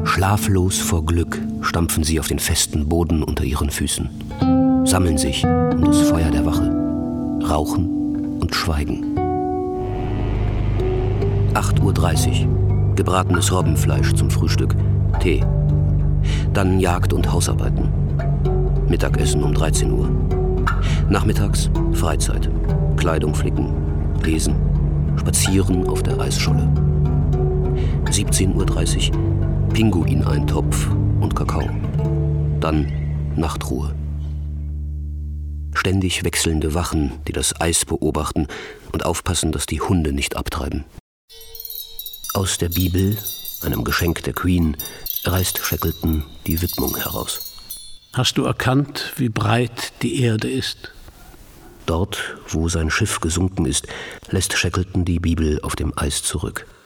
Schlaflos vor Glück stampfen sie auf den festen Boden unter ihren Füßen, sammeln sich um das Feuer der Wache, rauchen und schweigen. 8:30 Uhr, gebratenes Robbenfleisch zum Frühstück, Tee. Dann Jagd und Hausarbeiten. Mittagessen um 13 Uhr. Nachmittags Freizeit, Kleidung flicken, lesen, spazieren auf der Eisscholle. 17:30 Uhr, Pinguineintopf und Kakao. Dann Nachtruhe. Ständig wechselnde Wachen, die das Eis beobachten und aufpassen, dass die Hunde nicht abtreiben. Aus der Bibel, einem Geschenk der Queen, reißt Shackleton die Widmung heraus. Hast du erkannt, wie breit die Erde ist? Dort, wo sein Schiff gesunken ist, lässt Shackleton die Bibel auf dem Eis zurück.